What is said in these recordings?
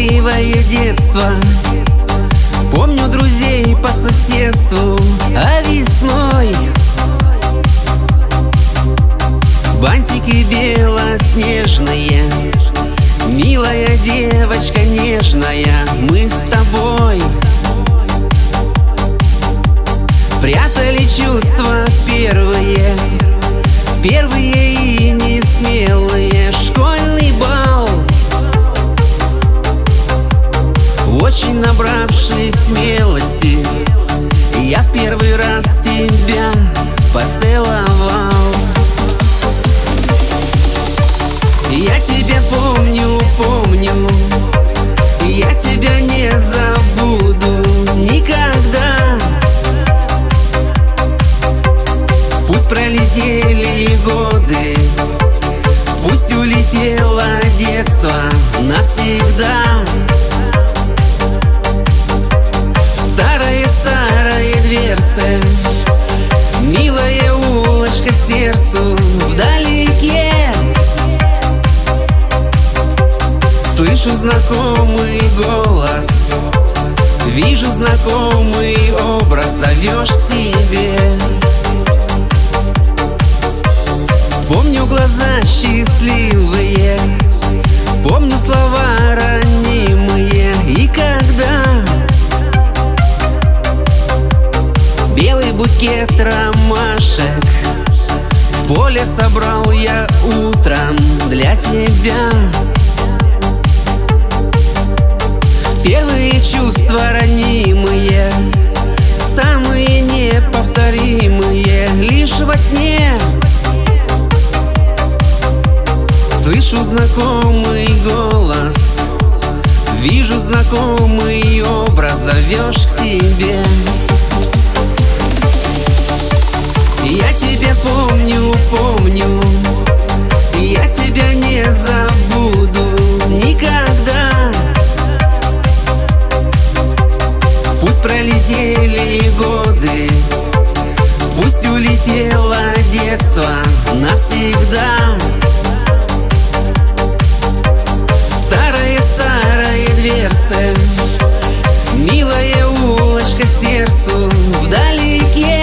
счастливое детство. Помню друзей по соседству, а весной бантики белоснежные. Милая девочка нежная, мы с тобой прятали чувства первые, первые и несмелые. Школьный бал, очень набравшись смелости, я в первый раз тебя поцеловал. Я тебя помню, помню, я тебя не забуду никогда. Пусть пролетели годы, пусть улетело детство навсегда. Старые-старые дверцы, милая улочка сердцу вдалеке. Слышу знакомый голос, вижу знакомый образ, зовешь к себе. Помню глаза счастливые, помню слова ранимые. И когда белый букет ромашек в поле собрал я утром для тебя. Первые чувства ранимые, самые неповторимые. Лишь во сне слышу знакомый голос, вижу знакомый образ, зовешь к себе. Я тебя помню, помню, я тебя не забуду никогда. Пусть пролетели годы, пусть улетело детство навсегда. Старые-старые дверцы, милая улочка сердцу вдалеке.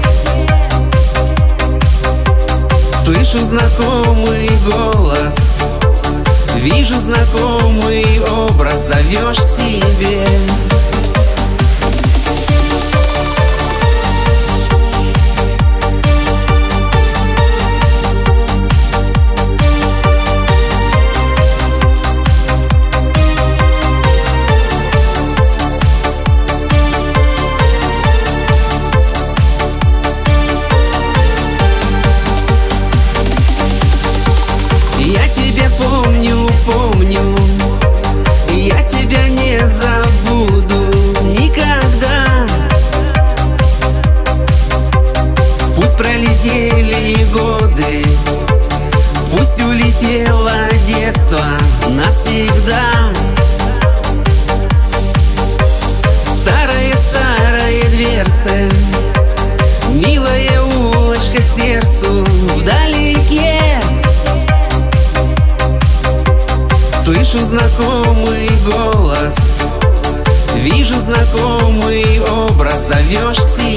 Слышу знакомый голос, вижу знакомый образ, зовешь к себе. Я тебя помню, помню, я тебя не забуду никогда. Пусть пролетели годы, пусть улетело детство навсегда. Старые-старые дверцы, милая улочка сердцу вдалеке. Слышу знакомый голос, вижу знакомый образ, зовешь к себе.